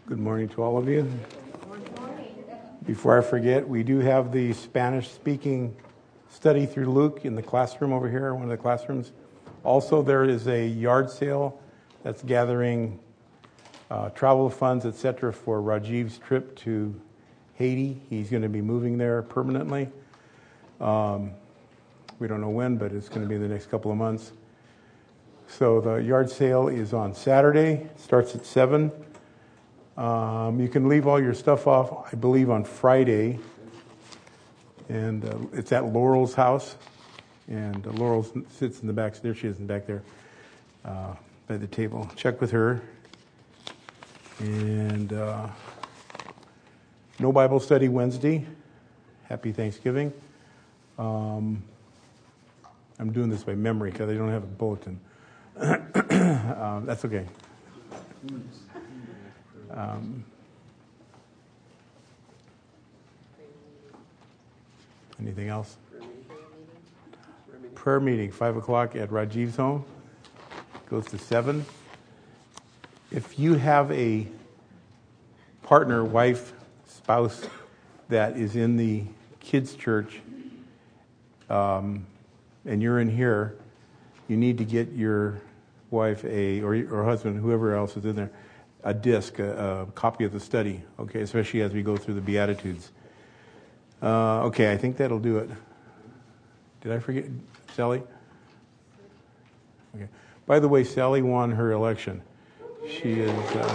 Good morning to all of you. Before I forget, we do have the Spanish-speaking study through Luke in the classroom over here, one of the classrooms. Also, there is a yard sale that's gathering travel funds, etc., for Rajiv's trip to Haiti. He's going to be moving there permanently. We don't know when, but it's going to be in the next couple of months. So the yard sale is on Saturday. It starts at 7. You can leave all your stuff off, I believe, on Friday. And it's at Laurel's house. And Laurel sits in the back. There she is in the back there by the table. Check with her. And no Bible study Wednesday. Happy Thanksgiving. I'm doing this by memory because I don't have a bulletin. That's okay. Anything else? Prayer meeting, 5 o'clock at Rajiv's home. Goes to 7. If you have a partner, wife, spouse that is in the kids' church, and you're in here, you need to get your wife or husband, whoever else is in there, a disc, a copy of the study, okay, especially as we go through the Beatitudes. Okay, I think that'll do it. Did I forget Sally? Okay. By the way, Sally won her election. She is...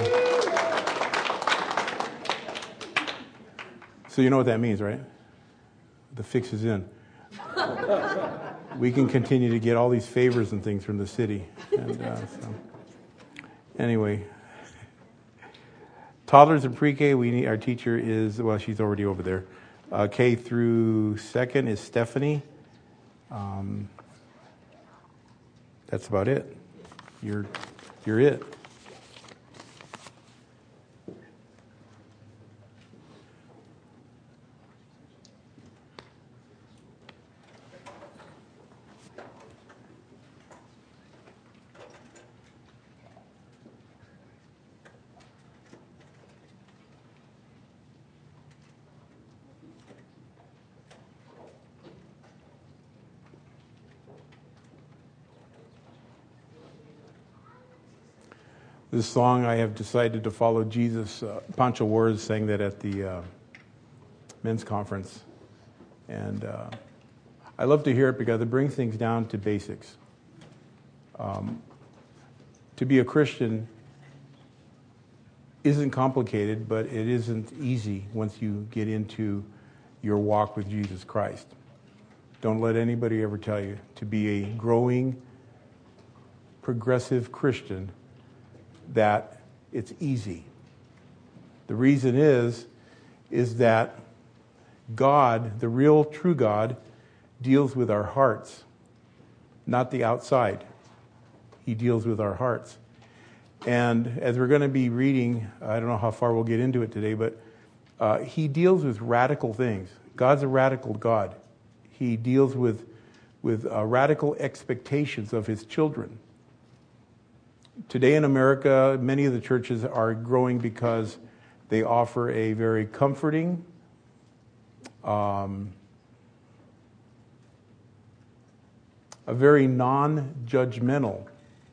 So you know what that means, right? The fix is in. We can continue to get all these favors and things from the city. And anyway... Toddlers and pre-K, our teacher is, well, she's already over there. K through 2nd is Stephanie. That's about it. You're it. This song, I have decided to follow Jesus. Pancho Ward sang that at the men's conference. And I love to hear it because it brings things down to basics. To be a Christian isn't complicated, but it isn't easy once you get into your walk with Jesus Christ. Don't let anybody ever tell you to be a growing, progressive Christian that it's easy. The reason is that God, the real true God, deals with our hearts, not the outside. He deals with our hearts. And as we're going to be reading, I don't know how far we'll get into it today, but he deals with radical things. God's a radical God. He deals with radical expectations of his children. Today in America, many of the churches are growing because they offer a very comforting, a very non-judgmental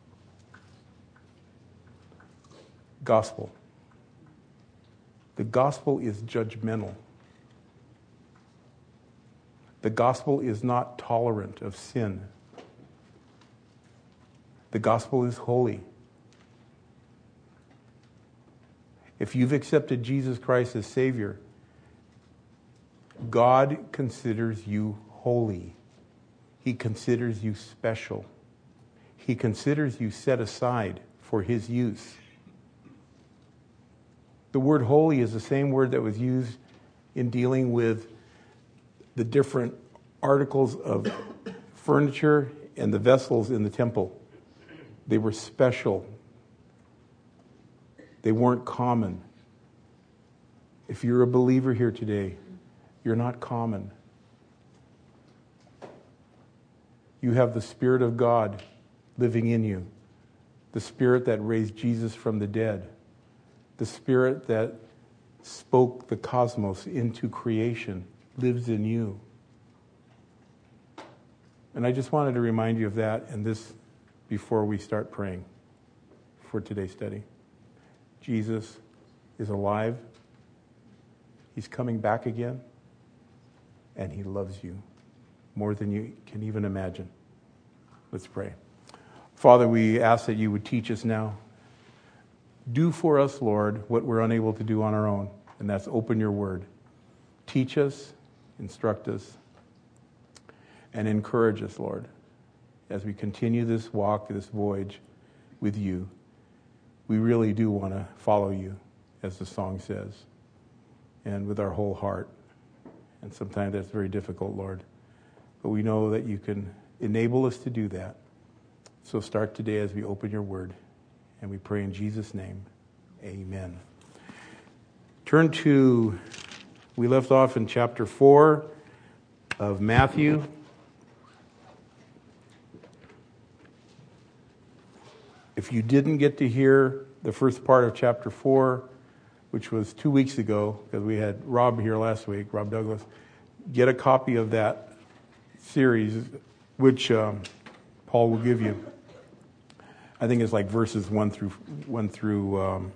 gospel. The gospel is judgmental. The gospel is not tolerant of sin. The gospel is holy. If you've accepted Jesus Christ as Savior, God considers you holy. He considers you special. He considers you set aside for his use. The word holy is the same word that was used in dealing with the different articles of furniture and the vessels in the temple. They were special. They weren't common. If you're a believer here today, you're not common. You have the Spirit of God living in you, the Spirit that raised Jesus from the dead. The Spirit that spoke the cosmos into creation lives in you. And I just wanted to remind you of that and this before we start praying for today's study. Jesus is alive. He's coming back again. And he loves you more than you can even imagine. Let's pray. Father, we ask that you would teach us now. Do for us, Lord, what we're unable to do on our own, and that's open your word. Teach us, instruct us, and encourage us, Lord, as we continue this walk, this voyage with you. We really do want to follow you, as the song says, and with our whole heart. And sometimes that's very difficult, Lord. But we know that you can enable us to do that. So start today as we open your word. And we pray in Jesus' name. Amen. Turn to, we left off in chapter 4 of Matthew. If you didn't get to hear the first part of chapter 4, which was 2 weeks ago, because we had Rob here last week, Rob Douglas, get a copy of that series, which Paul will give you. I think it's like verses 1 through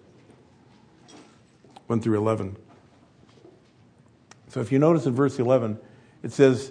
11. So if you notice in verse 11, it says,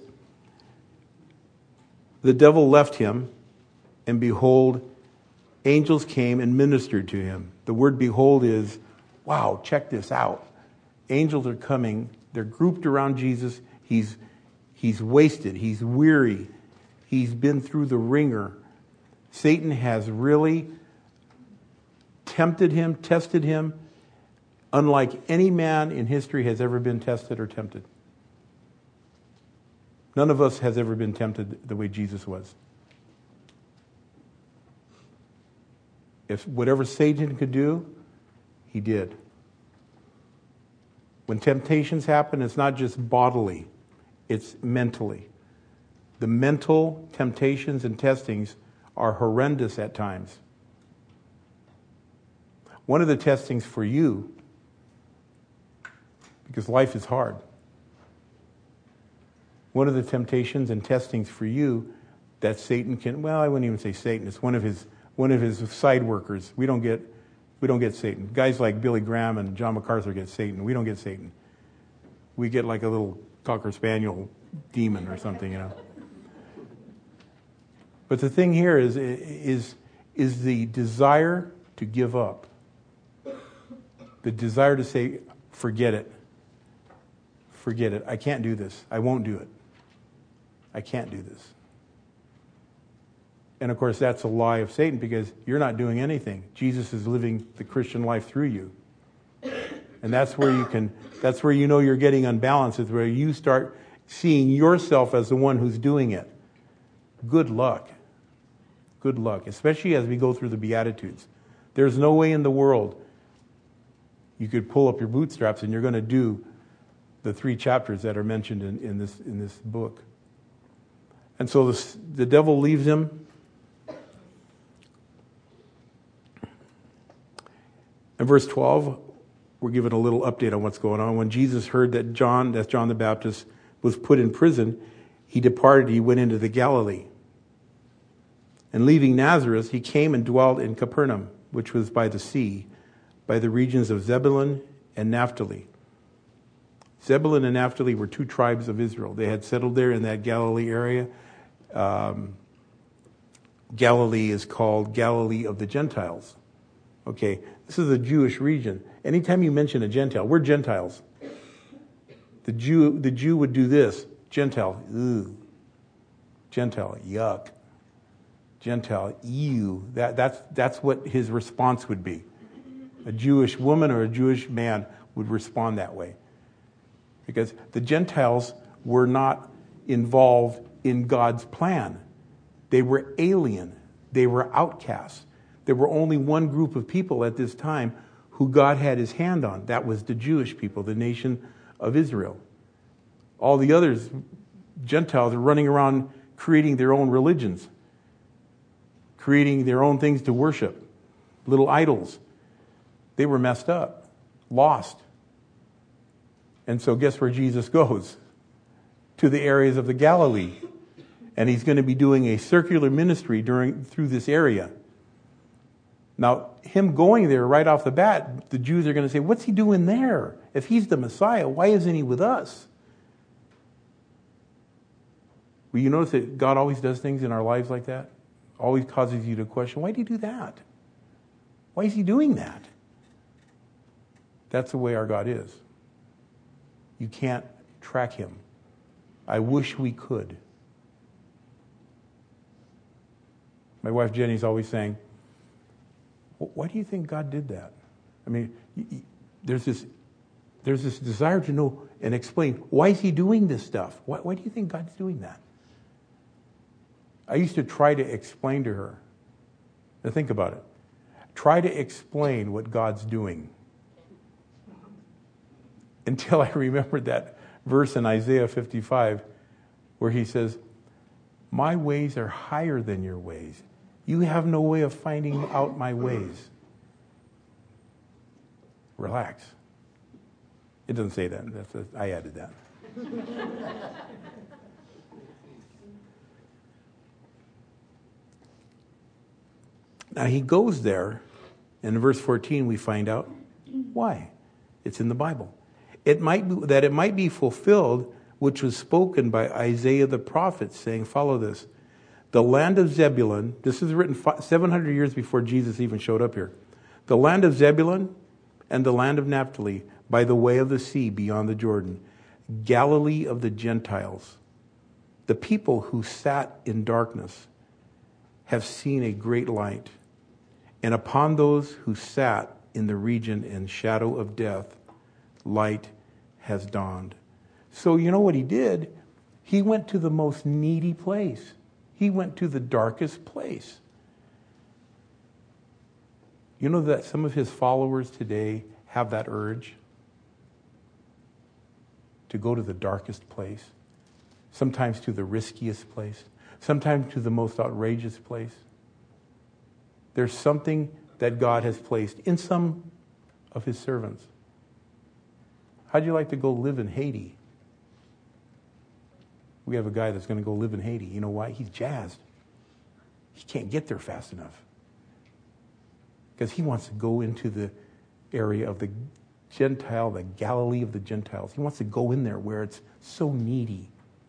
"The devil left him, and behold, angels came and ministered to him." The word "behold" is, wow, check this out. Angels are coming. They're grouped around Jesus. He's wasted. He's weary. He's been through the ringer. Satan has really tempted him, tested him, unlike any man in history has ever been tested or tempted. None of us has ever been tempted the way Jesus was. If whatever Satan could do, he did. When temptations happen, it's not just bodily, it's mentally. The mental temptations and testings are horrendous at times. One of the testings for you, because life is hard, one of the temptations and testings for you that Satan can, well, I wouldn't even say Satan, it's one of his side workers. We don't get Satan. Guys like Billy Graham and John MacArthur get Satan. We don't get Satan. We get like a little Cocker Spaniel demon or something, you know. But the thing here is the desire to give up. The desire to say, forget it. Forget it. I can't do this. I won't do it. I can't do this. And of course, that's a lie of Satan because you're not doing anything. Jesus is living the Christian life through you. And that's where you know you're getting unbalanced, is where you start seeing yourself as the one who's doing it. Good luck. Good luck, especially as we go through the Beatitudes. There's no way in the world you could pull up your bootstraps and you're going to do the 3 chapters that are mentioned in this book. And so the devil leaves him. In verse 12, we're given a little update on what's going on. When Jesus heard that John the Baptist, was put in prison, he departed, he went into the Galilee. And leaving Nazareth, he came and dwelt in Capernaum, which was by the sea, by the regions of Zebulun and Naphtali. Zebulun and Naphtali were 2 tribes of Israel. They had settled there in that Galilee area. Galilee is called Galilee of the Gentiles. Okay, this is a Jewish region. Anytime you mention a Gentile, we're Gentiles. The Jew would do this. Gentile, ew. Gentile, yuck. Gentile, ew. That's what his response would be. A Jewish woman or a Jewish man would respond that way. Because the Gentiles were not involved in God's plan. They were alien. They were outcasts. There were only one group of people at this time who God had his hand on. That was the Jewish people, the nation of Israel. All the others, Gentiles, are running around creating their own religions, creating their own things to worship, little idols. They were messed up, lost. And so guess where Jesus goes? To the areas of the Galilee. And he's going to be doing a circular ministry through this area. Now, him going there right off the bat, the Jews are going to say, what's he doing there? If he's the Messiah, why isn't he with us? Well, you notice that God always does things in our lives like that? Always causes you to question, why did he do that? Why is he doing that? That's the way our God is. You can't track him. I wish we could. My wife Jenny's always saying, why do you think God did that? I mean, there's this desire to know and explain, why is he doing this stuff? Why do you think God's doing that? I used to try to explain to her. Now think about it. Try to explain what God's doing. Until I remembered that verse in Isaiah 55 where he says, my ways are higher than your ways. You have no way of finding out my ways. Relax. It doesn't say that. I added that. Now he goes there, and in verse 14 we find out why. It's in the Bible. It might be fulfilled, which was spoken by Isaiah the prophet, saying, follow this. The land of Zebulun, this is written 700 years before Jesus even showed up here. The land of Zebulun and the land of Naphtali, by the way of the sea beyond the Jordan, Galilee of the Gentiles. The people who sat in darkness have seen a great light. And upon those who sat in the region and shadow of death, light has dawned. So you know what he did? He went to the most needy place. He went to the darkest place. You know that some of his followers today have that urge to go to the darkest place, sometimes to the riskiest place, sometimes to the most outrageous place. There's something that God has placed in some of his servants. How'd you like to go live in Haiti? We have a guy that's going to go live in Haiti. You know why? He's jazzed. He can't get there fast enough. Because he wants to go into the area of the Gentile, the Galilee of the Gentiles. He wants to go in there where it's so needy.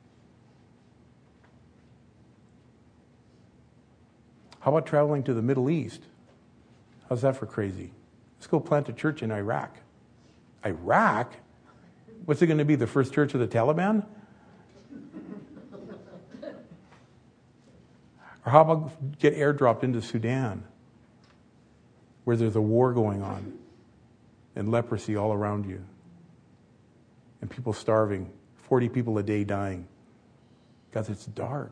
How about traveling to the Middle East? How's that for crazy? Let's go plant a church in Iraq. Iraq? What's it going to be, the first church of the Taliban? Or how about get airdropped into Sudan, where there's a war going on and leprosy all around you and people starving, 40 people a day dying because it's dark.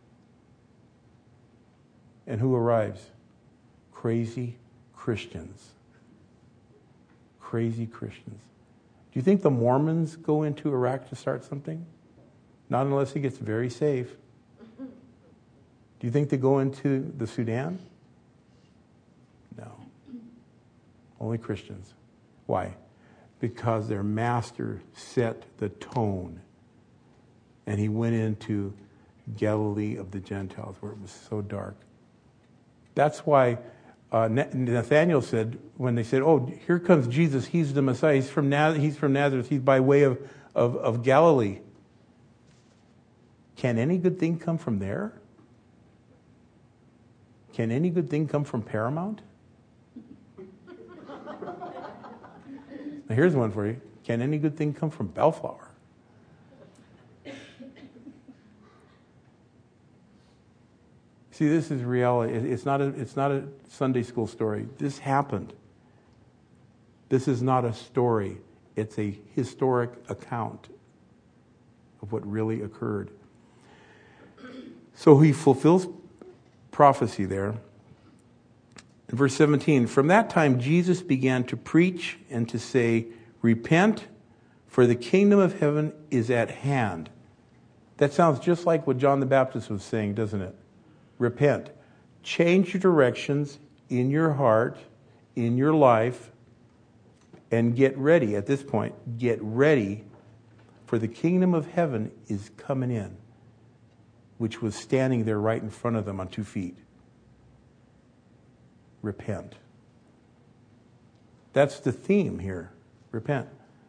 And who arrives? Crazy Christians. Crazy Christians. Do you think the Mormons go into Iraq to start something? Not unless it gets very safe. Do you think they go into the Sudan? No. Only Christians. Why? Because their master set the tone. And he went into Galilee of the Gentiles where it was so dark. That's why Nathanael said, when they said, oh, here comes Jesus, he's the Messiah, he's from Nazareth, he's by way of Galilee. Can any good thing come from there? Can any good thing come from Paramount? Now here's one for you. Can any good thing come from Bellflower? See, this is reality. It's not a Sunday school story. This happened. This is not a story. It's a historic account of what really occurred. So he fulfills prophecy there. In verse 17, from that time Jesus began to preach and to say, repent, for the kingdom of heaven is at hand. That sounds just like what John the Baptist was saying, doesn't it? Repent. Change your directions in your heart, in your life, And get ready, at this point, get ready, for the kingdom of heaven is coming in, which was standing there right in front of them on 2 feet. Repent. That's the theme here. Repent.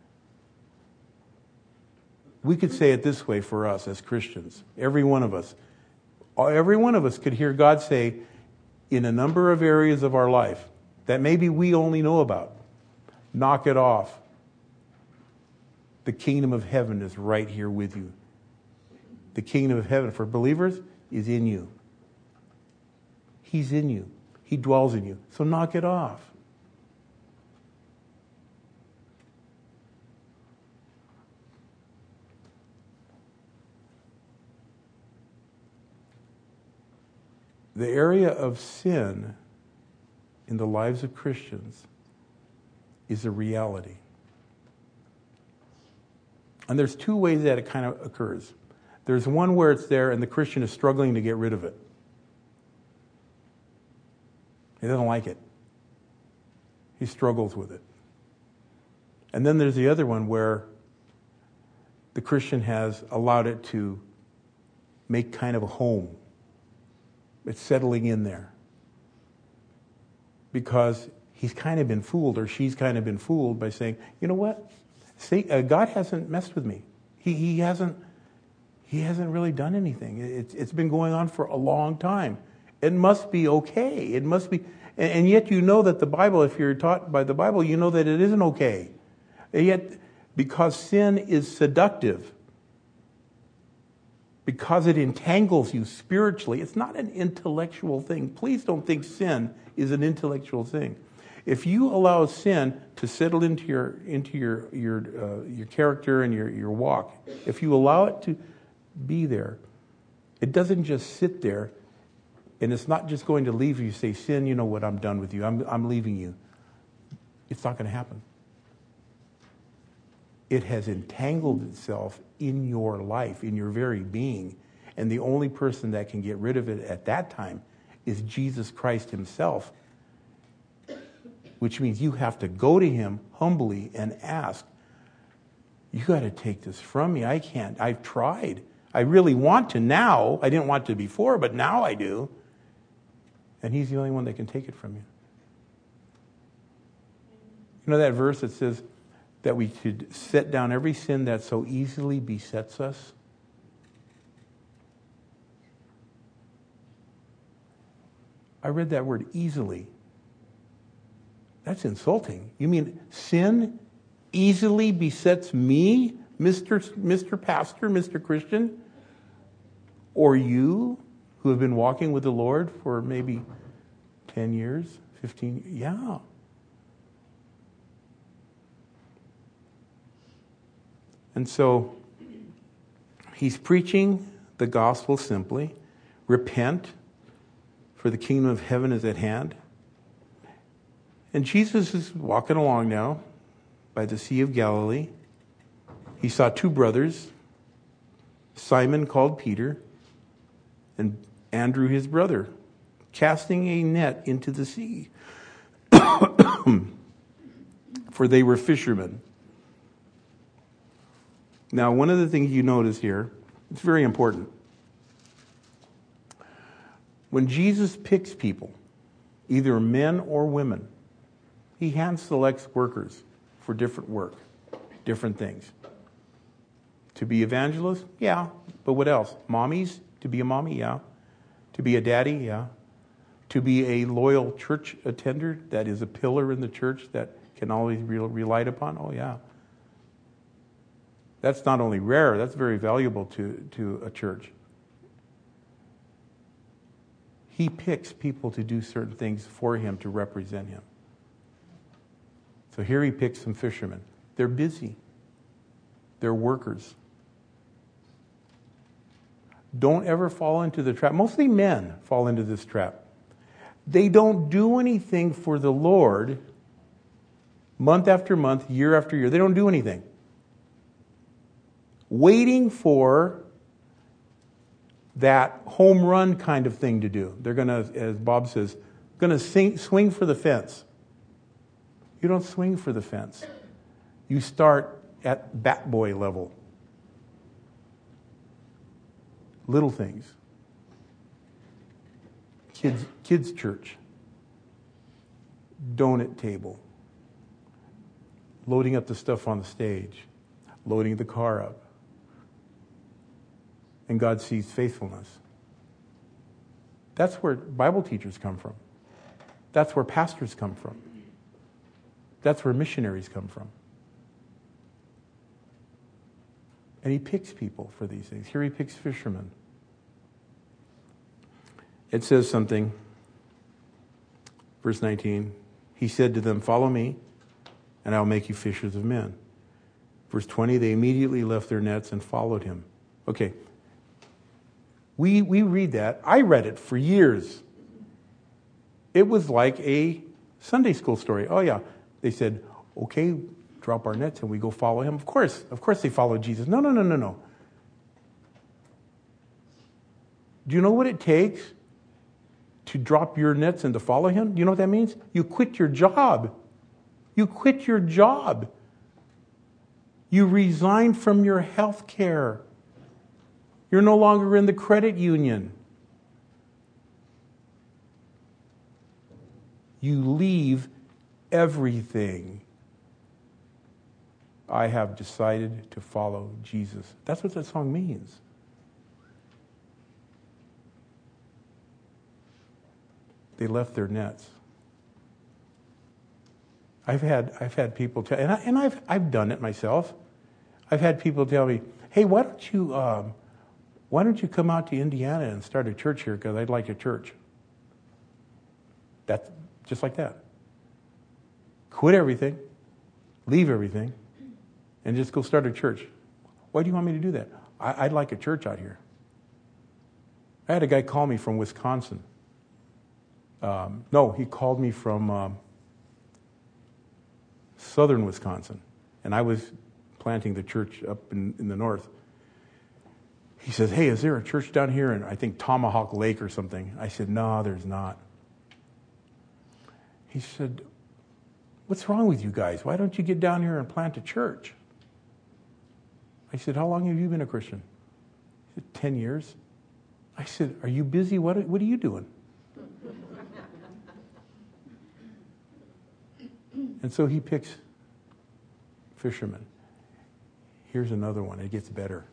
We could say it this way for us as Christians. Every one of us could hear God say in a number of areas of our life that maybe we only know about, knock it off. The kingdom of heaven is right here with you. The kingdom of heaven for believers is in you. He's in you. He dwells in you. So knock it off. The area of sin in the lives of Christians is a reality. And there's 2 ways that it kind of occurs. There's one where it's there and the Christian is struggling to get rid of it. He doesn't like it. He struggles with it. And then there's the other one where the Christian has allowed it to make kind of a home. It's settling in there. Because he's kind of been fooled, or she's kind of been fooled by saying, you know what? God hasn't messed with me. He hasn't really done anything. It's been going on for a long time. It must be okay. It must be, and yet you know that the Bible, if you're taught by the Bible, you know that it isn't okay. And yet, because sin is seductive, because it entangles you spiritually, it's not an intellectual thing. Please don't think sin is an intellectual thing. If you allow sin to settle into your character and your walk, if you allow it to be there, it doesn't just sit there, and it's not just going to leave you. You say, sin, you know what? I'm done with you. I'm leaving you. It's not going to happen. It has entangled itself in your life, in your very being, and the only person that can get rid of it at that time is Jesus Christ himself, which means you have to go to him humbly and ask, you got to take this from me. I can't. I've tried. I really want to now. I didn't want to before, but now I do. And he's the only one that can take it from you. You know that verse that says that we should set down every sin that so easily besets us? I read that word easily. That's insulting. You mean sin easily besets me, Mr. Pastor, Mr. Christian? Or you, who have been walking with the Lord for maybe 10 years, 15 years? Yeah. And so, he's preaching the gospel simply. Repent, for the kingdom of heaven is at hand. And Jesus is walking along now by the Sea of Galilee. He saw 2 brothers, Simon called Peter, and Andrew his brother, casting a net into the sea. For they were fishermen. Now, one of the things you notice here, it's very important. When Jesus picks people, either men or women, he hand selects workers for different work, different things. To be evangelists? Yeah. But what else? Mommies? To be a mommy? Yeah. To be a daddy? Yeah. To be a loyal church attender that is a pillar in the church that can always be relied upon? Oh, yeah. That's not only rare, that's very valuable to a church. He picks people to do certain things for him to represent him. So here he picks some fishermen. They're busy. They're workers. Don't ever fall into the trap. Mostly men fall into this trap. They don't do anything for the Lord month after month, year after year. They don't do anything. Waiting for that home run kind of thing to do. They're going to, as Bob says, going to swing for the fence. You don't swing for the fence. You start at bat boy level. Little things. Kids church. Donut table. Loading up the stuff on the stage. Loading the car up. And God sees faithfulness. That's where Bible teachers come from. That's where pastors come from. That's where missionaries come from. And he picks people for these things. Here he picks fishermen. It says something, verse 19, he said to them, "Follow me, and I'll make you fishers of men." Verse 20, they immediately left their nets and followed him. Okay, we read that. I read it for years. It was like a Sunday school story. Oh yeah, they said, okay, drop our nets and we go follow him. Of course they followed Jesus. No. Do you know what it takes to drop your nets and to follow him? Do you know what that means? You quit your job. You quit your job. You resign from your health care. You're no longer in the credit union. You leave everything. I have decided to follow Jesus. That's what that song means. They left their nets. I've had people tell, and I've done it myself. I've had people tell me, "Hey, why don't you come out to Indiana and start a church here? Because I'd like a church." That's just like that. Quit everything, leave everything, and just go start a church. Why do you want me to do that? I'd like a church out here. I had a guy call me from Wisconsin. He called me from southern Wisconsin, and I was planting the church up in the north. He says, "Hey, is there a church down here in, I think, Tomahawk Lake or something?" I said, "No, there's not." He said, "What's wrong with you guys? Why don't you get down here and plant a church?" I said, "How long have you been a Christian?" He said, 10 years. I said, "Are you busy? What are you doing?" And so he picks fishermen. Here's another one. It gets better.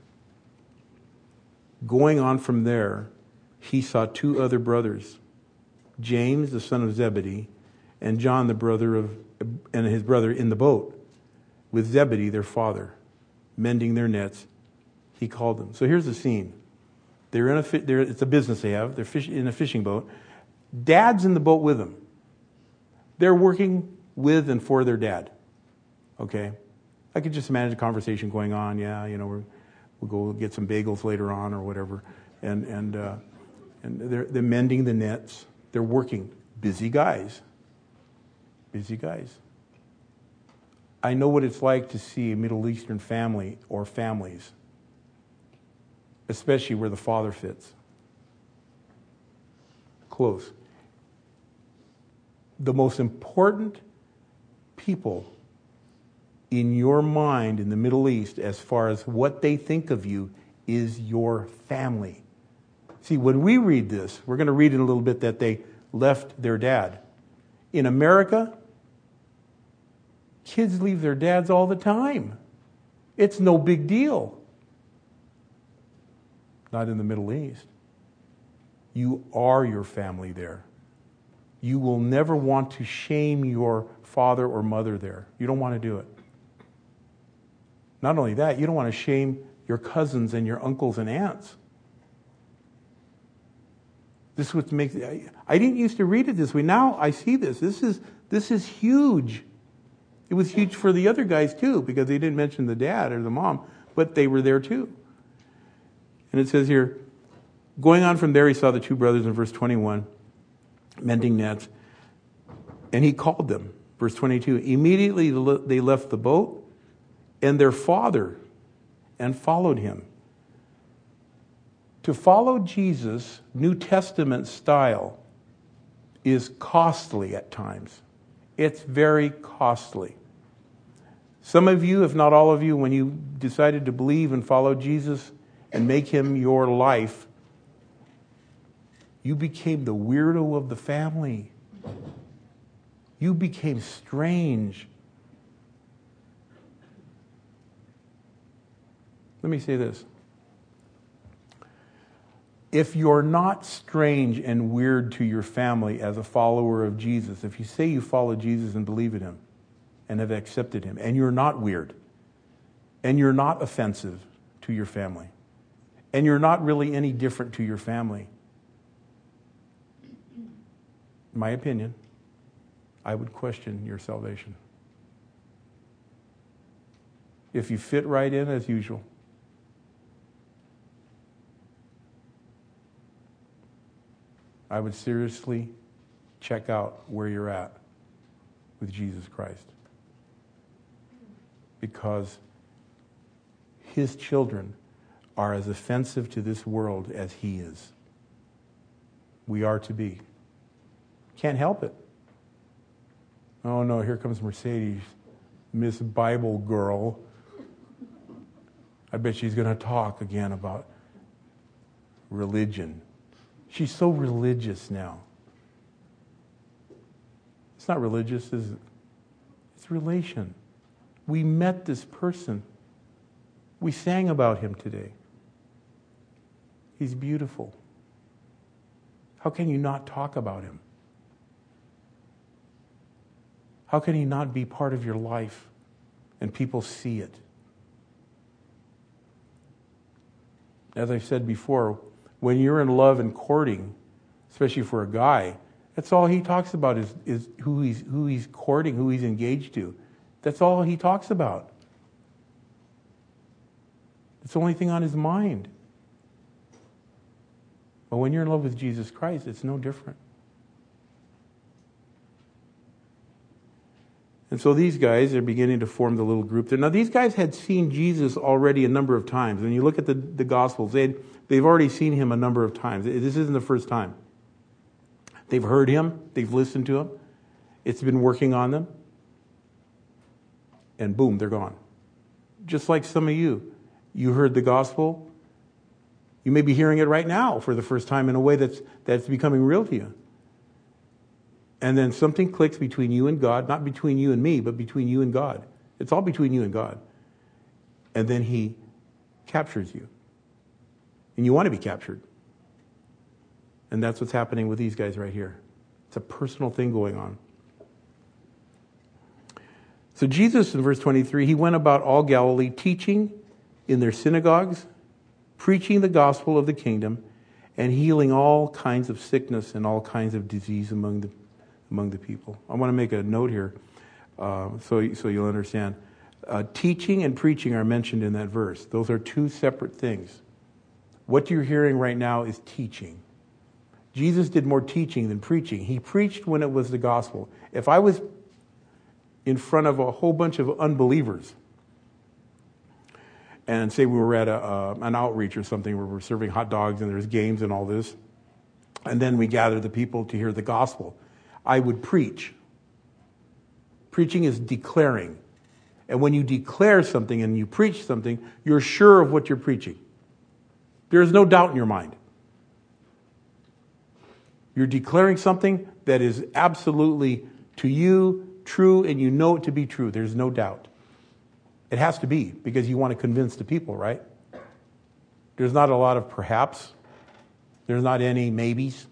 Going on from there, he saw two other brothers, James, the son of Zebedee, and John, and his brother, in the boat with Zebedee, their father, mending their nets. He called them. So here's the scene. It's a business they have. They're in a fishing boat. Dad's in the boat with them. They're working with and for their dad. Okay? I could just imagine a conversation going on. Yeah, we'll go get some bagels later on or whatever. And they're mending the nets. They're working. Busy guys. Busy guys. I know what it's like to see a Middle Eastern family or families, especially where the father fits. Close. The most important people in your mind in the Middle East, as far as what they think of you, is your family. See, when we read this, we're going to read in a little bit that they left their dad. In America, kids leave their dads all the time. It's no big deal. Not in the Middle East. You are your family there. You will never want to shame your father or mother there. You don't want to do it. Not only that, you don't want to shame your cousins and your uncles and aunts. This is what makes it. I didn't used to read it this way. Now I see this. This is huge. It was huge for the other guys too, because they didn't mention the dad or the mom, but they were there too. And it says here, going on from there, he saw the two brothers in verse 21, mending nets, and he called them. Verse 22, immediately they left the boat and their father and followed him. To follow Jesus, New Testament style, is costly at times. It's very costly. Some of you, if not all of you, when you decided to believe and follow Jesus and make him your life, you became the weirdo of the family. You became strange. Let me say this. If you're not strange and weird to your family as a follower of Jesus, if you say you follow Jesus and believe in him and have accepted him, and you're not weird, and you're not offensive to your family, and you're not really any different to your family, in my opinion, I would question your salvation. If you fit right in as usual, I would seriously check out where you're at with Jesus Christ. Because his children are as offensive to this world as he is. We are to be. Can't help it. Oh no, here comes Mercedes, Miss Bible Girl. I bet she's going to talk again about religion. She's so religious now. It's not religious, is it? It's relation. We met this person. We sang about him today. He's beautiful. How can you not talk about him? How can he not be part of your life and people see it? As I've said before, when you're in love and courting, especially for a guy, that's all he talks about is who he's courting, who he's engaged to. That's all he talks about. It's the only thing on his mind. But when you're in love with Jesus Christ, it's no different. And so these guys are beginning to form the little group there. Now, these guys had seen Jesus already a number of times. When you look at the Gospels, they've already seen him a number of times. This isn't the first time. They've heard him. They've listened to him. It's been working on them. And boom, they're gone. Just like some of you. You heard the gospel. You may be hearing it right now for the first time in a way that's becoming real to you. And then something clicks between you and God, not between you and me, but between you and God. It's all between you and God. And then he captures you. And you want to be captured. And that's what's happening with these guys right here. It's a personal thing going on. So Jesus, in verse 23, he went about all Galilee, teaching in their synagogues, preaching the gospel of the kingdom, and healing all kinds of sickness and all kinds of disease among the people. I want to make a note here so you'll understand. Teaching and preaching are mentioned in that verse. Those are two separate things. What you're hearing right now is teaching. Jesus did more teaching than preaching. He preached when it was the gospel. If I was in front of a whole bunch of unbelievers and say we were at an outreach or something where we're serving hot dogs and there's games and all this, and then we gather the people to hear the gospel, I would preach. Preaching is declaring. And when you declare something and you preach something, you're sure of what you're preaching. There is no doubt in your mind. You're declaring something that is absolutely to you true, and you know it to be true. There's no doubt. It has to be, because you want to convince the people, right? There's not a lot of perhaps. There's not any maybes.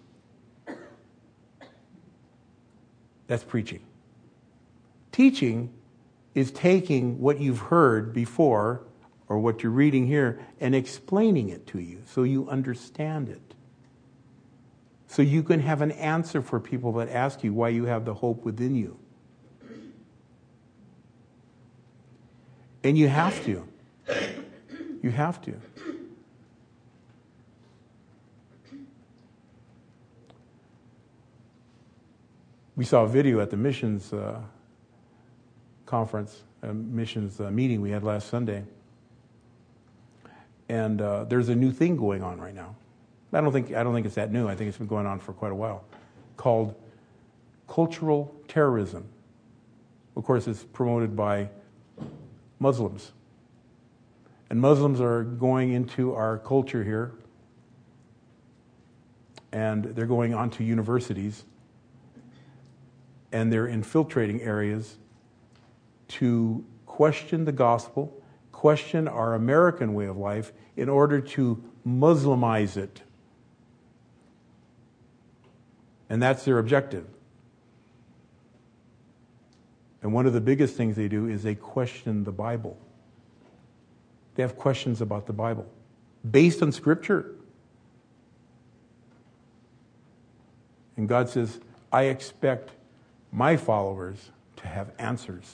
That's preaching. Teaching is taking what you've heard before, or what you're reading here, and explaining it to you so you understand it. So you can have an answer for people that ask you why you have the hope within you. And you have to. You have to. We saw a video at the missions conference, missions meeting we had last Sunday. And there's a new thing going on right now. I don't think it's that new. I think it's been going on for quite a while, called cultural terrorism. of course, it's promoted by Muslims. And Muslims are going into our culture here, and they're going onto universities, and they're infiltrating areas to question the gospel, question our American way of life in order to Muslimize it. And that's their objective. And one of the biggest things they do is they question the Bible. They have questions about the Bible based on Scripture. And God says, I expect my followers to have answers.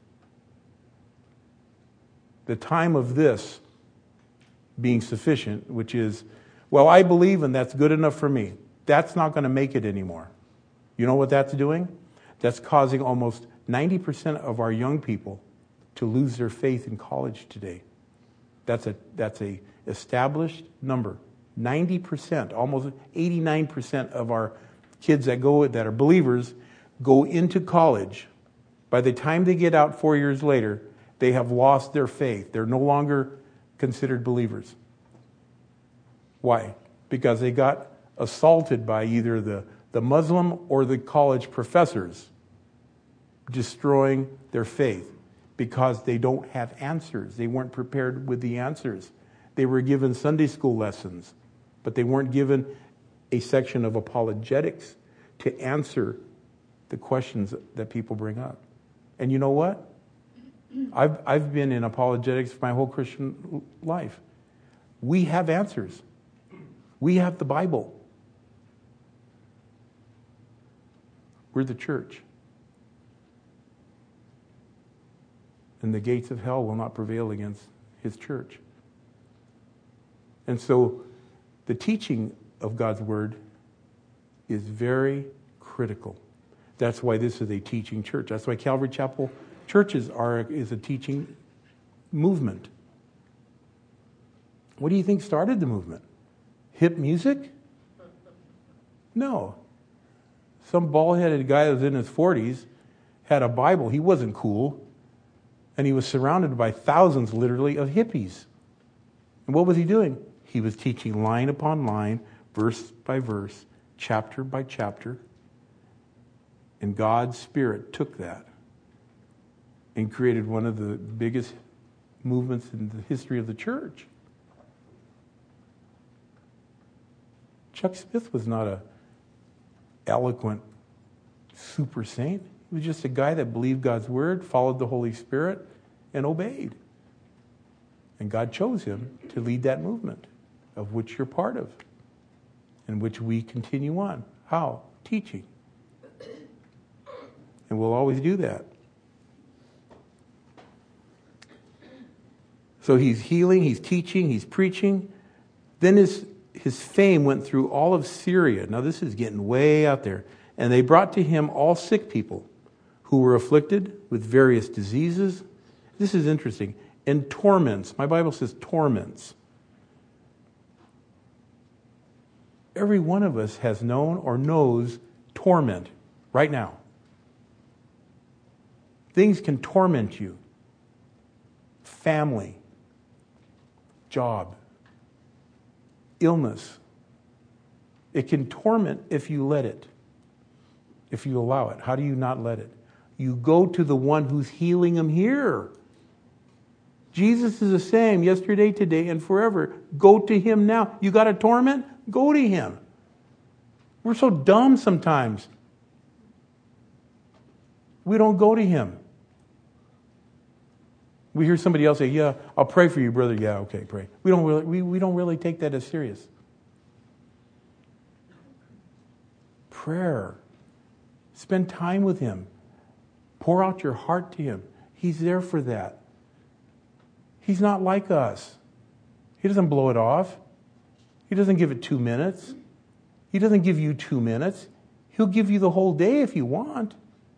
The time of this being sufficient, which is, well, I believe and that's good enough for me. That's not going to make it anymore. You know what that's doing? That's causing almost 90% of our young people to lose their faith in college today. That's a established number. 90%, almost 89% of our kids that are believers go into college. By the time they get out 4 years later, they have lost their faith. They're no longer considered believers. Why? Because they got assaulted by either the Muslim or the college professors, destroying their faith because they don't have answers. They weren't prepared with the answers. They were given Sunday school lessons, but they weren't given a section of apologetics to answer the questions that people bring up. And you know what? I've been in apologetics for my whole Christian life. We have answers. We have the Bible. We're the church. And the gates of hell will not prevail against his church. And so the teaching of God's word is very critical. That's why this is a teaching church. That's why Calvary Chapel churches is a teaching movement. What do you think started the movement? Hip music? No. Some bald-headed guy that was in his 40s had a Bible. He wasn't cool. And he was surrounded by thousands, literally, of hippies. And what was he doing? He was teaching line upon line, verse by verse, chapter by chapter. And God's Spirit took that and created one of the biggest movements in the history of the church. Chuck Smith was not an eloquent super saint. He was just a guy that believed God's word, followed the Holy Spirit, and obeyed. And God chose him to lead that movement, of which you're part of, and which we continue on. How? Teaching. And we'll always do that. So he's healing, he's teaching, he's preaching. Then his fame went through all of Syria. Now this is getting way out there. And they brought to him all sick people who were afflicted with various diseases. This is interesting. And torments. My Bible says torments. Every one of us has known or knows torment right now. Things can torment you. Family, job, illness. It can torment if you let it, if you allow it. How do you not let it? You go to the one who's healing them here. Jesus is the same yesterday, today, and forever. Go to him now. You got a torment? Go to him. We're so dumb sometimes. We don't go to him. We hear somebody else say, yeah, I'll pray for you, brother. Yeah, okay, pray. We don't really take that as serious. Prayer. Spend time with him. Pour out your heart to him. He's there for that. He's not like us. He doesn't blow it off. He doesn't give it 2 minutes. He doesn't give you 2 minutes. He'll give you the whole day if you want.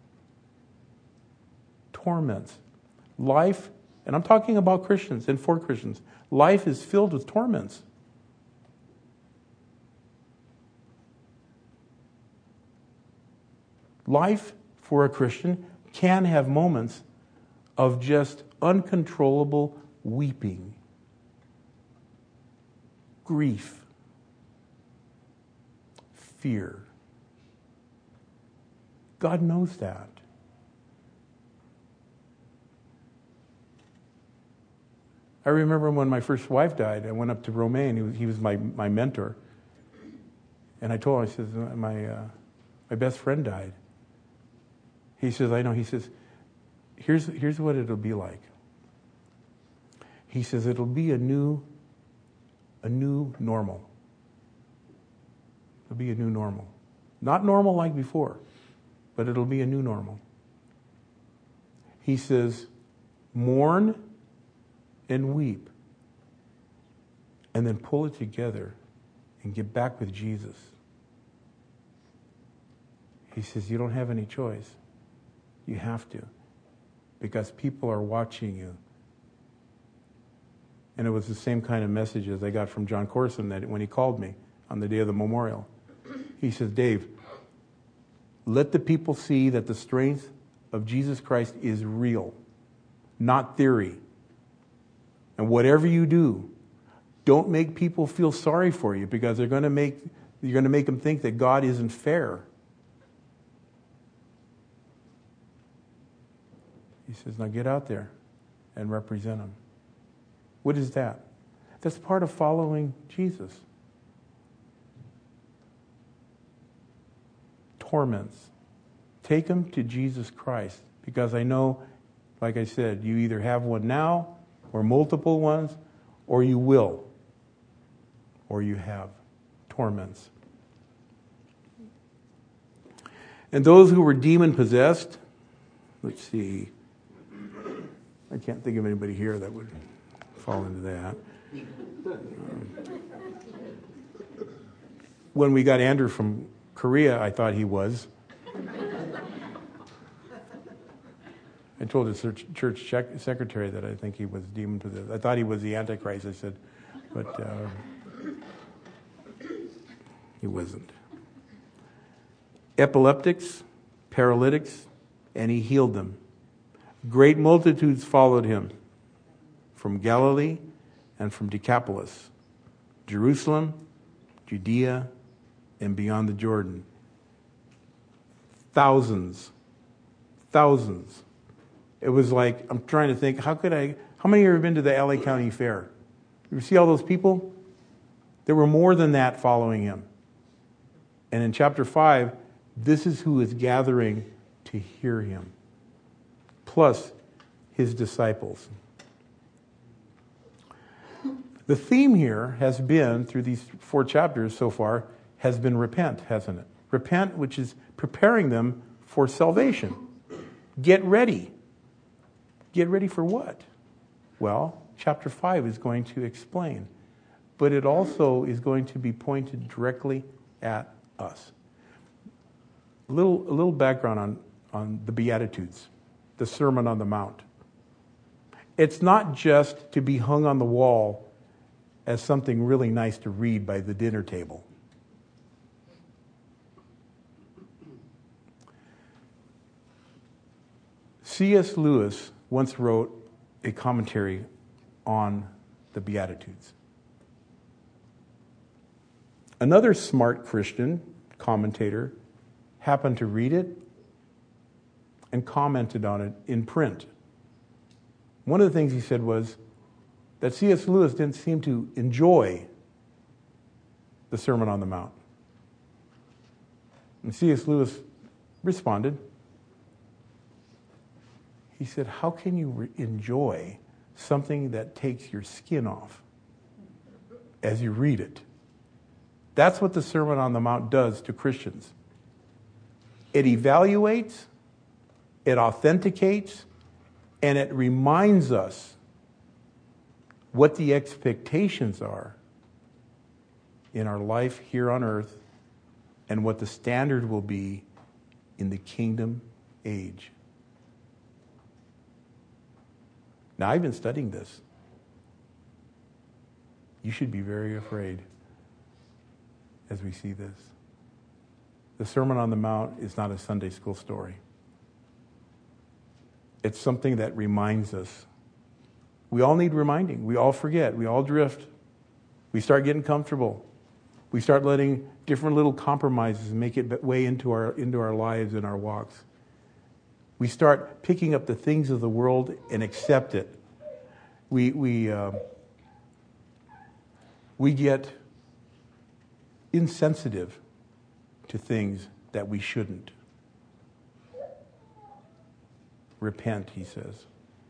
Torments. Life, and I'm talking about Christians and for Christians, life is filled with torments. Life for a Christian can have moments of just uncontrollable weeping, grief, fear. God knows that. I remember when my first wife died, I went up to Romain. He was my mentor. And I told him, I says, my best friend died. He says, I know. He says, here's what it'll be like. He says, it'll be a new normal. It'll be a new normal. Not normal like before, but it'll be a new normal. He says, mourn and weep, and then pull it together and get back with Jesus. He says, you don't have any choice. You have to, because people are watching you. And it was the same kind of message as I got from John Corson that when he called me on the day of the memorial. He says, Dave, let the people see that the strength of Jesus Christ is real, not theory. And whatever you do, don't make people feel sorry for you, because you're going to make them think that God isn't fair. He says, now get out there and represent him. What is that? That's part of following Jesus. Torments. Take them to Jesus Christ, because I know, like I said, you either have one now or multiple ones, or you will, or you have torments. And those who were demon-possessed, let's see, I can't think of anybody here that would fall into that. When we got Andrew from Korea, I thought he was. I told his church secretary that I think he was demon-possessed. I thought he was the Antichrist, I said, but he wasn't. Epileptics, paralytics, and he healed them. Great multitudes followed him from Galilee and from Decapolis, Jerusalem, Judea, and beyond the Jordan. Thousands. It was like, I'm trying to think, how many of you have been to the LA County Fair? You see all those people? There were more than that following him. And in chapter 5, this is who is gathering to hear him, plus his disciples. The theme here has been, through these 4 chapters so far, has been repent, hasn't it? Repent, which is preparing them for salvation. Get ready. Get ready for what? Well, chapter 5 is going to explain. But it also is going to be pointed directly at us. A little background on the Beatitudes, the Sermon on the Mount. It's not just to be hung on the wall as something really nice to read by the dinner table. C.S. Lewis once wrote a commentary on the Beatitudes. Another smart Christian commentator happened to read it and commented on it in print. One of the things he said was that C.S. Lewis didn't seem to enjoy the Sermon on the Mount. And C.S. Lewis responded. He said, how can you enjoy something that takes your skin off as you read it? That's what the Sermon on the Mount does to Christians. It evaluates, it authenticates, and it reminds us what the expectations are in our life here on earth and what the standard will be in the kingdom age. Now, I've been studying this. You should be very afraid as we see this. The Sermon on the Mount is not a Sunday school story. It's something that reminds us. We all need reminding. We all forget. We all drift. We start getting comfortable. We start letting different little compromises make it way into our lives and our walks. We start picking up the things of the world and accept it. We get insensitive to things that we shouldn't. Repent, he says.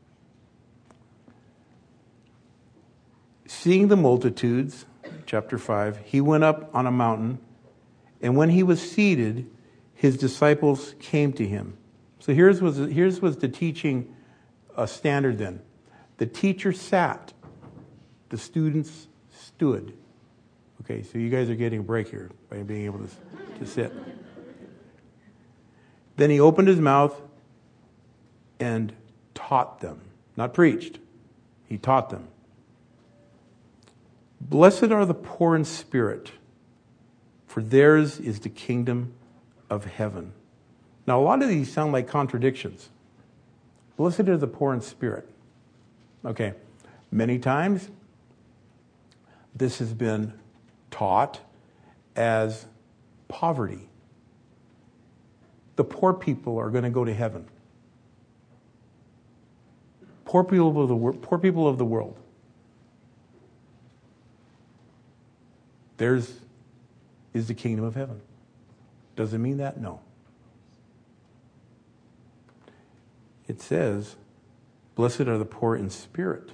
Seeing the multitudes, chapter 5, he went up on a mountain, and when he was seated, his disciples came to him. So here's was the teaching standard then. The teacher sat, the students stood. Okay, so you guys are getting a break here by being able to sit. Then he opened his mouth and taught them, not preached. He taught them. Blessed are the poor in spirit, for theirs is the kingdom of heaven. Now, a lot of these sound like contradictions. Blessed are the poor in spirit. Okay, many times this has been taught as poverty. The poor people are going to go to heaven. Poor people of the world. Theirs is the kingdom of heaven. Does it mean that? No. It says, blessed are the poor in spirit.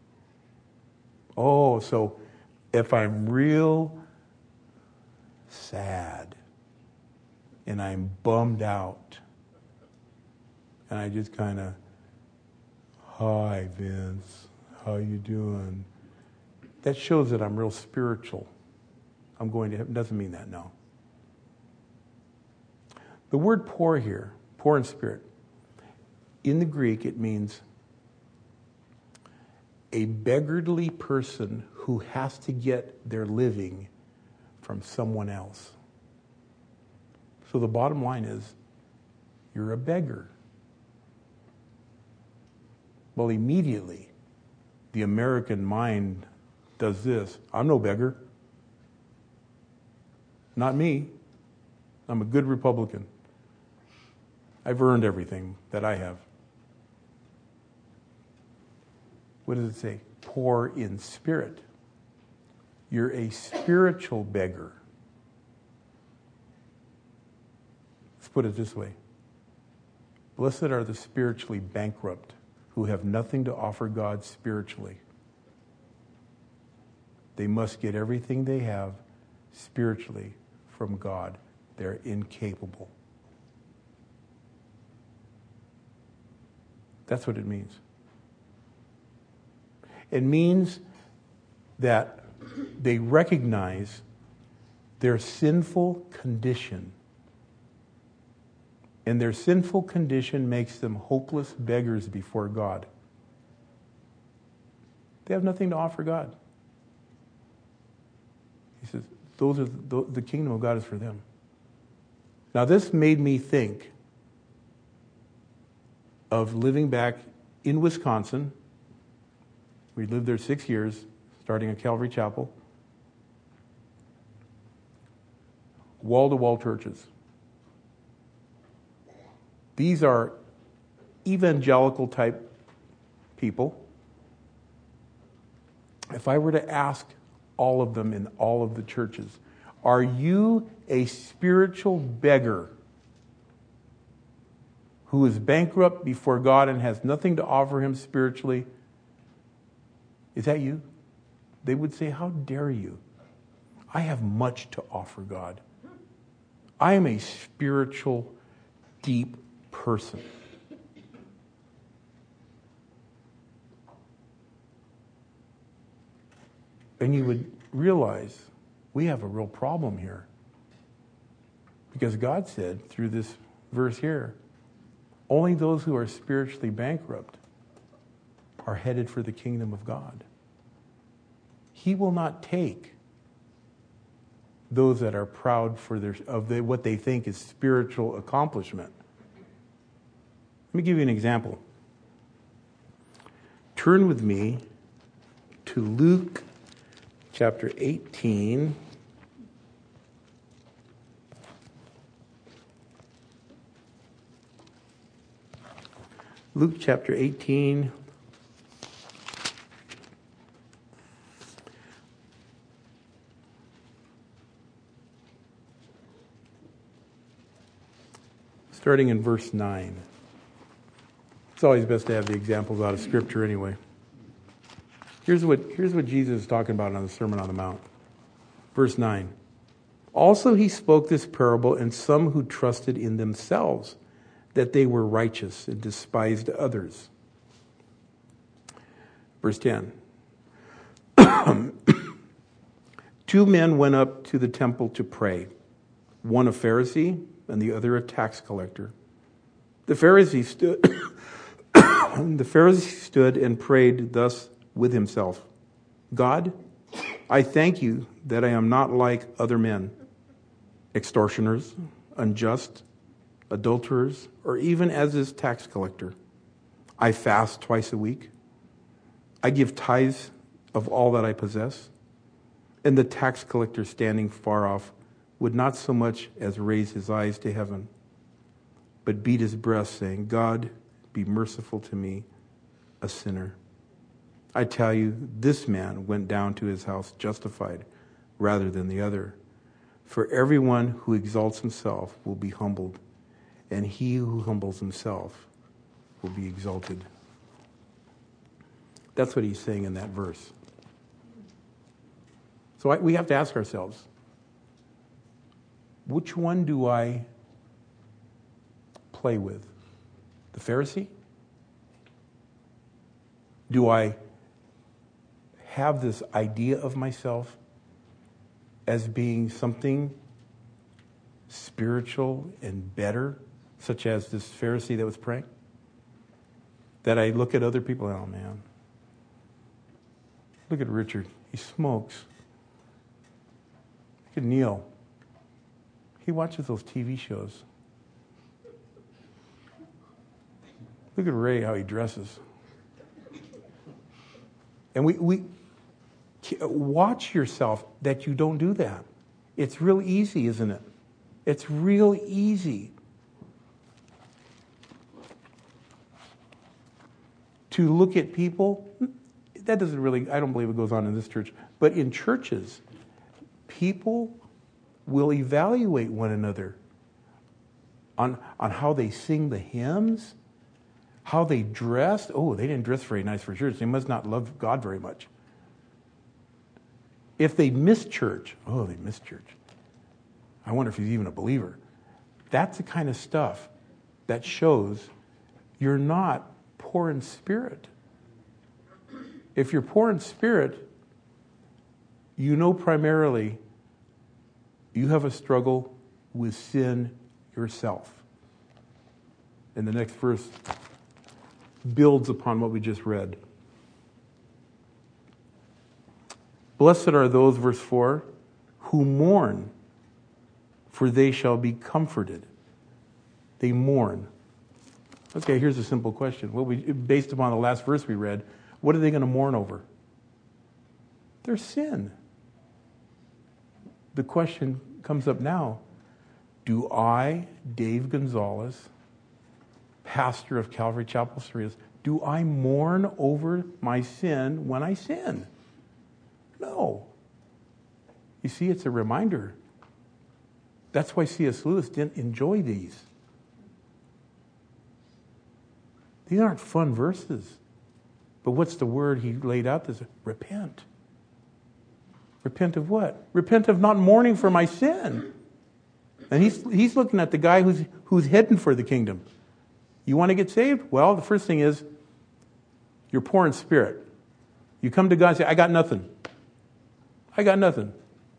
Oh, so if I'm real sad and I'm bummed out and I just kind of, hi, Vince, how you doing? That shows that I'm real spiritual. I'm going to heaven. Doesn't mean that, no. The word poor here, poor in spirit, in the Greek it means a beggarly person who has to get their living from someone else. So the bottom line is, you're a beggar. Well, immediately, the American mind does this. I'm no beggar. Not me. I'm a good Republican. I've earned everything that I have. What does it say? Poor in spirit. You're a spiritual beggar. Let's put it this way. Blessed are the spiritually bankrupt who have nothing to offer God spiritually. They must get everything they have spiritually from God. They're incapable. That's what it means. It means that they recognize their sinful condition. And their sinful condition makes them hopeless beggars before God. They have nothing to offer God. He says, those are the kingdom of God is for them. Now this made me think of living back in Wisconsin. We lived there 6 years, starting at Calvary Chapel. Wall-to-wall churches. These are evangelical type people. If I were to ask all of them in all of the churches, are you a spiritual beggar who is bankrupt before God and has nothing to offer him spiritually? Is that you? They would say, how dare you? I have much to offer God. I am a spiritual, deep person. And you would realize we have a real problem here. Because God said through this verse here, only those who are spiritually bankrupt are headed for the kingdom of God. He will not take those that are proud for what they think is spiritual accomplishment. Let me give you an example. turn with me to Luke chapter 18. Luke chapter 18. Starting in verse 9. It's always best to have the examples out of Scripture anyway. Here's what Jesus is talking about on the Sermon on the Mount. Verse 9. Also he spoke this parable, and some who trusted in themselves that they were righteous and despised others. Verse 10. 2 men went up to the temple to pray, one a Pharisee and the other a tax collector. The Pharisee stood and prayed thus with himself, God, I thank you that I am not like other men, extortioners, unjust, adulterers, or even as this tax collector. I fast twice a week. I give tithes of all that I possess. And the tax collector, standing far off, would not so much as raise his eyes to heaven, but beat his breast, saying, God, be merciful to me, a sinner. I tell you, this man went down to his house justified rather than the other. For everyone who exalts himself will be humbled, and he who humbles himself will be exalted. That's what he's saying in that verse. So we have to ask ourselves, which one do I play with? The Pharisee? Do I have this idea of myself as being something spiritual and better, such as this Pharisee that was praying? That I look at other people, oh man, look at Richard, he smokes. Look at Neil, he watches those TV shows. Look at Ray, how he dresses. And we watch yourself that you don't do that. It's real easy, isn't it? It's real easy to look at people. That doesn't really, I don't believe it goes on in this church, but in churches, people will evaluate one another on how they sing the hymns, how they dressed. Oh, they didn't dress very nice for church. They must not love God very much. If they miss church, oh, they miss church. I wonder if he's even a believer. That's the kind of stuff that shows you're not poor in spirit. If you're poor in spirit, you know primarily you have a struggle with sin yourself. And the next verse builds upon what we just read. Blessed are those, verse 4, who mourn, for they shall be comforted. They mourn. Okay, here's a simple question. Based upon the last verse we read, what are they going to mourn over? Their sin. The question comes up now, do I, Dave Gonzalez, pastor of Calvary Chapel Cerritos, do I mourn over my sin when I sin? No. You see, it's a reminder. That's why C.S. Lewis didn't enjoy these. These aren't fun verses. But what's the word he laid out? This repent. Repent of what? Repent of not mourning for my sin. And he's looking at the guy who's heading for the kingdom. You want to get saved? Well, the first thing is, you're poor in spirit. You come to God and say, I got nothing. I got nothing.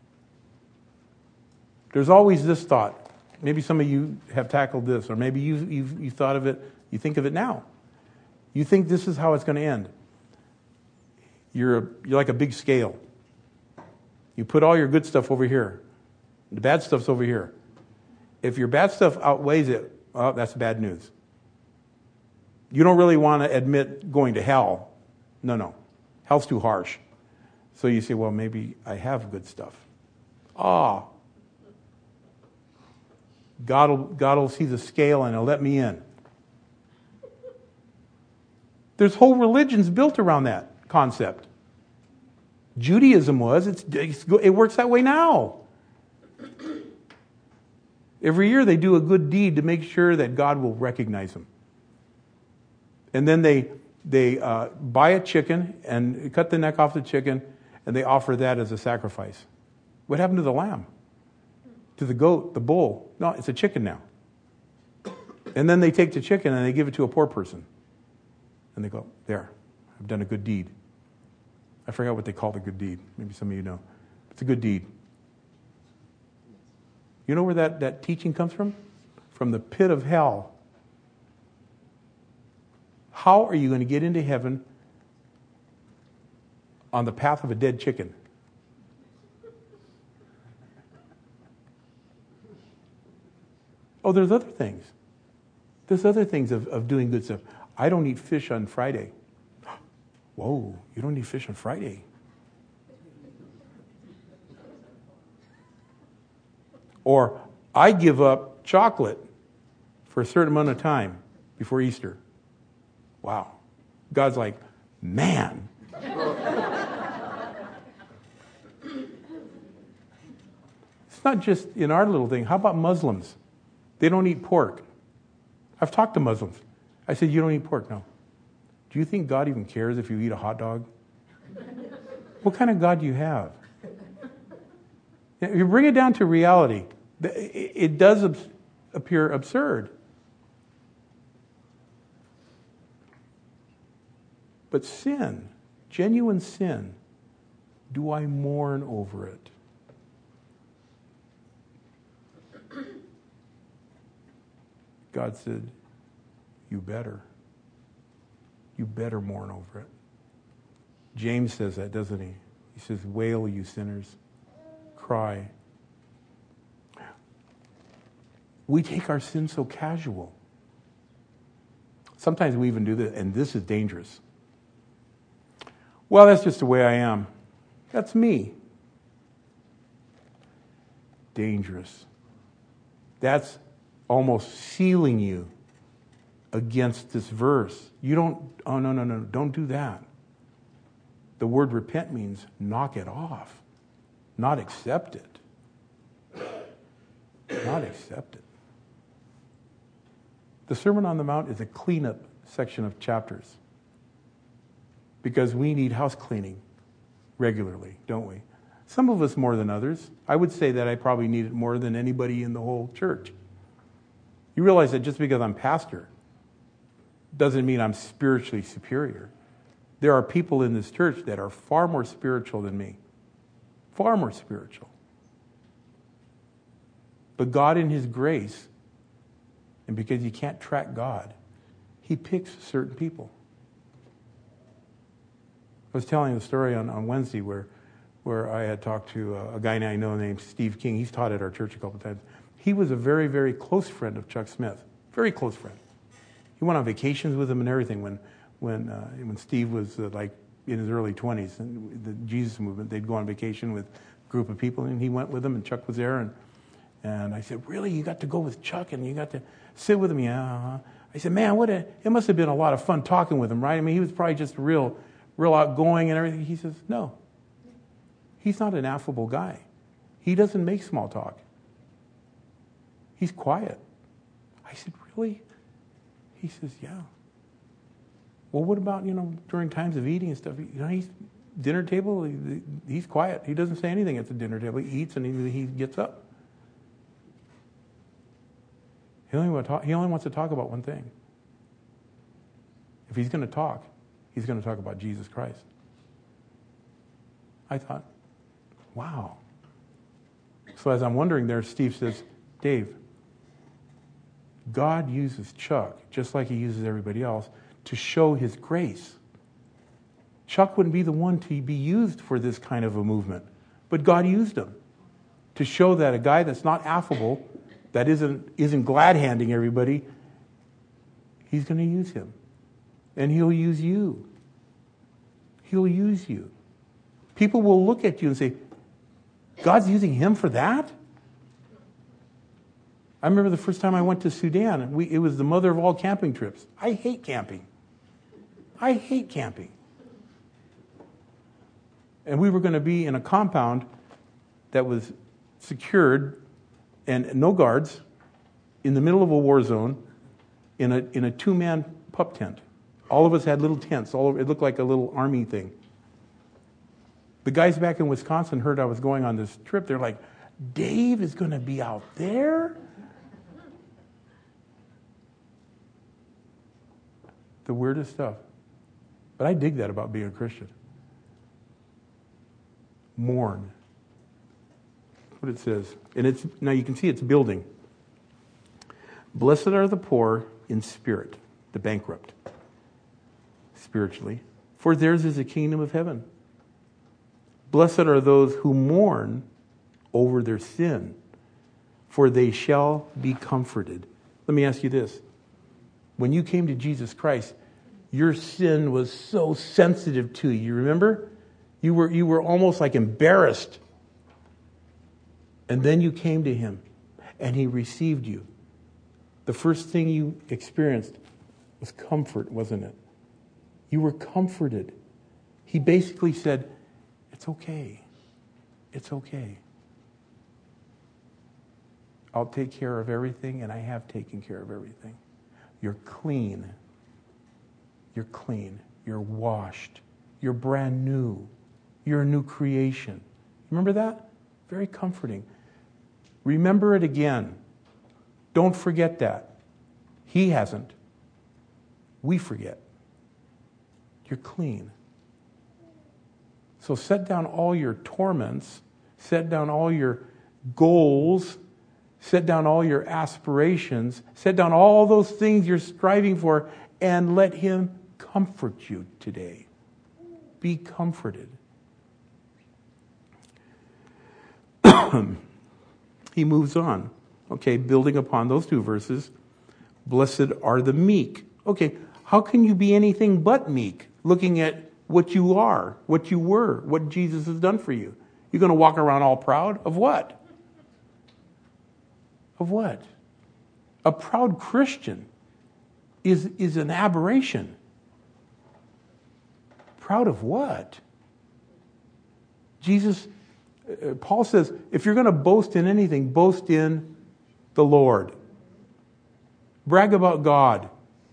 There's always this thought. Maybe some of you have tackled this, or maybe you've thought of it, you think of it now. You think this is how it's going to end. You're like a big scale. You put all your good stuff over here. The bad stuff's over here. If your bad stuff outweighs it, well, that's bad news. You don't really want to admit going to hell No. Hell's too harsh. So you say, well, maybe I have good stuff. God will see the scale and he'll let me in. There's whole religions built around that concept. Judaism was. It works that way now. Every year they do a good deed to make sure that God will recognize them. And then they buy a chicken and cut the neck off the chicken and they offer that as a sacrifice. What happened to the lamb? To the goat, the bull? No, it's a chicken now. And then they take the chicken and they give it to a poor person. And they go, there, I've done a good deed. I forgot what they call the good deed. Maybe some of you know. It's a good deed. You know where that teaching comes from? From the pit of hell. How are you going to get into heaven on the path of a dead chicken? Oh, there's other things. There's other things of doing good stuff. I don't eat fish on Friday. Whoa, you don't eat fish on Friday. Or I give up chocolate for a certain amount of time before Easter. Wow. God's like, man. It's not just in our little thing. How about Muslims? They don't eat pork. I've talked to Muslims. I said, you don't eat pork? No. Do you think God even cares if you eat a hot dog? What kind of God do you have? If you bring it down to reality, it does appear absurd. But sin, genuine sin, do I mourn over it? God said, you better. You better mourn over it. James says that, doesn't he? He says, wail, you sinners. Cry. We take our sin so casual. Sometimes we even do this, and this is dangerous. Well, that's just the way I am. That's me. Dangerous. That's almost sealing you against this verse. You don't, no, don't do that. The word repent means knock it off, not accept it. Not accept it. The Sermon on the Mount is a cleanup section of chapters because we need house cleaning regularly, don't we? Some of us more than others. I would say that I probably need it more than anybody in the whole church. You realize that just because I'm pastor doesn't mean I'm spiritually superior. There are people in this church that are far more spiritual than me. Far more spiritual. But God in His grace, and because you can't track God, He picks certain people. I was telling a story on Wednesday where I had talked to a guy I know named Steve King. He's taught at our church a couple times. He was a very, very close friend of Chuck Smith. Very close friend. He went on vacations with him and everything when Steve was like in his early 20s. And the Jesus movement, they'd go on vacation with a group of people, and he went with them, and Chuck was there. And I said, really? You got to go with Chuck, and you got to sit with him? Yeah. Uh-huh. I said, man, it must have been a lot of fun talking with him, right? I mean, he was probably just real outgoing and everything. He says, no. He's not an affable guy. He doesn't make small talk. He's quiet. I said, really? He says, yeah. Well, what about, during times of eating and stuff? He's dinner table, he's quiet. He doesn't say anything at the dinner table. He eats and he gets up. He only wants to talk about one thing. If he's going to talk, he's going to talk about Jesus Christ. I thought, wow. So as I'm wondering there, Steve says, Dave, God uses Chuck, just like He uses everybody else, to show His grace. Chuck wouldn't be the one to be used for this kind of a movement, but God used him to show that a guy that's not affable, that isn't glad-handing everybody, He's going to use him. And He'll use you. He'll use you. People will look at you and say, God's using him for that? I remember the first time I went to Sudan, it was the mother of all camping trips. I hate camping. I hate camping. And we were going to be in a compound that was secured and no guards in the middle of a war zone in a 2-man pup tent. All of us had little tents all over. It looked like a little army thing. The guys back in Wisconsin heard I was going on this trip. They're like, Dave is going to be out there? The weirdest stuff. But I dig that about being a Christian. Mourn. What it says. And it's now you can see it's building. Blessed are the poor in spirit, the bankrupt, spiritually, for theirs is the kingdom of heaven. Blessed are those who mourn over their sin, for they shall be comforted. Let me ask you this. When you came to Jesus Christ, your sin was so sensitive to you. You remember? You were almost like embarrassed. And then you came to him, and he received you. The first thing you experienced was comfort, wasn't it? You were comforted. He basically said, it's okay. It's okay. I'll take care of everything, and I have taken care of everything. You're clean. You're clean. You're washed. You're brand new. You're a new creation. Remember that? Very comforting. Remember it again. Don't forget that. He hasn't. We forget. You're clean. So set down all your torments. Set down all your goals. Set down all your aspirations. Set down all those things you're striving for and let him comfort you today. Be comforted. He moves on. Okay, building upon those 2 verses. Blessed are the meek. Okay, how can you be anything but meek? Looking at what you are, what you were, what Jesus has done for you. You're going to walk around all proud? Of what? Of what? A proud Christian is an aberration. Proud of what? Paul says, if you're going to boast in anything, boast in the Lord. Brag about God.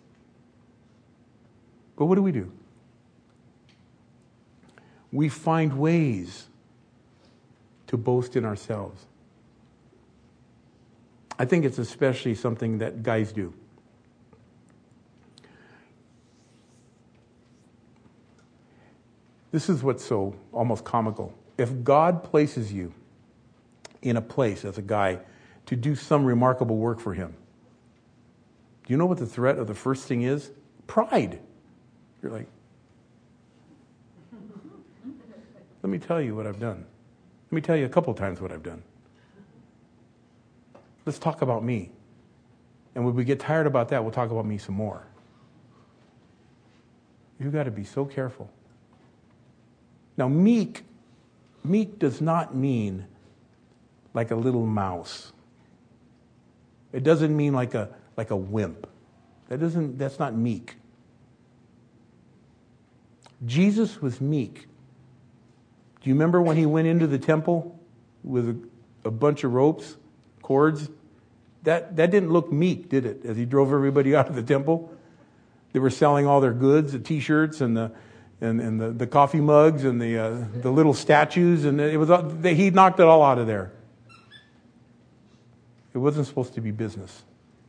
But what do? We find ways to boast in ourselves. I think it's especially something that guys do. This is what's so almost comical. If God places you in a place as a guy to do some remarkable work for him, do you know what the threat of the first thing is? Pride. You're like, let me tell you what I've done. Let me tell you a couple times what I've done. Let's talk about me. And when we get tired about that, we'll talk about me some more. You've got to be so careful. Now, meek does not mean like a little mouse. It doesn't mean like a wimp. That's not meek. Jesus was meek. Do you remember when he went into the temple with a bunch of ropes, cords? That didn't look meek, did it? As he drove everybody out of the temple, they were selling all their goods, the T-shirts and the coffee mugs and the little statues, and he knocked it all out of there. It wasn't supposed to be business.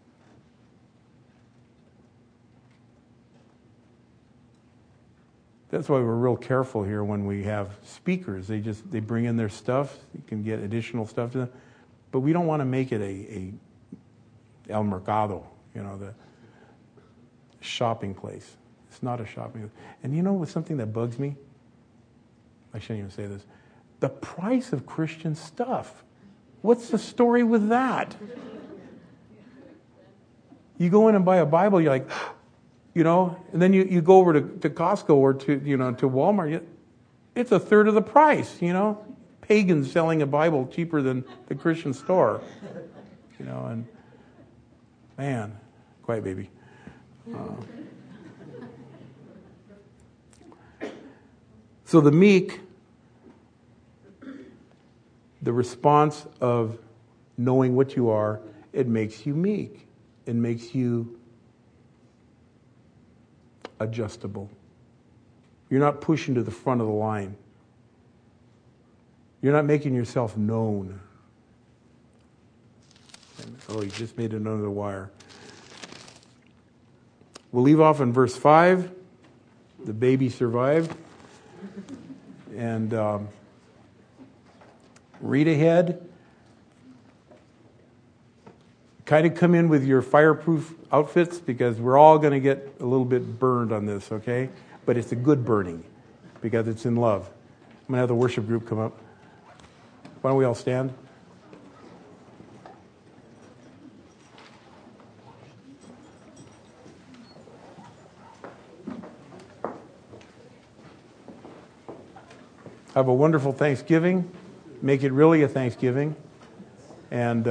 That's why we're real careful here when we have speakers. They bring in their stuff. You can get additional stuff to them, but we don't want to make it a El Mercado, the shopping place. It's not a shopping place. And you know what's something that bugs me? I shouldn't even say this. The price of Christian stuff. What's the story with that? You go in and buy a Bible, you're like, and then you go over to Costco or to Walmart. It's a third of the price. Pagans selling a Bible cheaper than the Christian store. And man, quiet baby. So the meek, the response of knowing what you are, it makes you meek. It makes you adjustable. You're not pushing to the front of the line. You're not making yourself known. Oh, you just made it under the wire. We'll leave off in verse 5. The baby survived. And read ahead. Kind of come in with your fireproof outfits because we're all going to get a little bit burned on this, okay? But it's a good burning because it's in love. I'm going to have the worship group come up. Why don't we all stand? Have a wonderful Thanksgiving. Make it really a Thanksgiving. And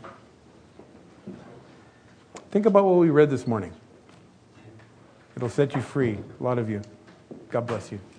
think about what we read this morning. It'll set you free, a lot of you. God bless you.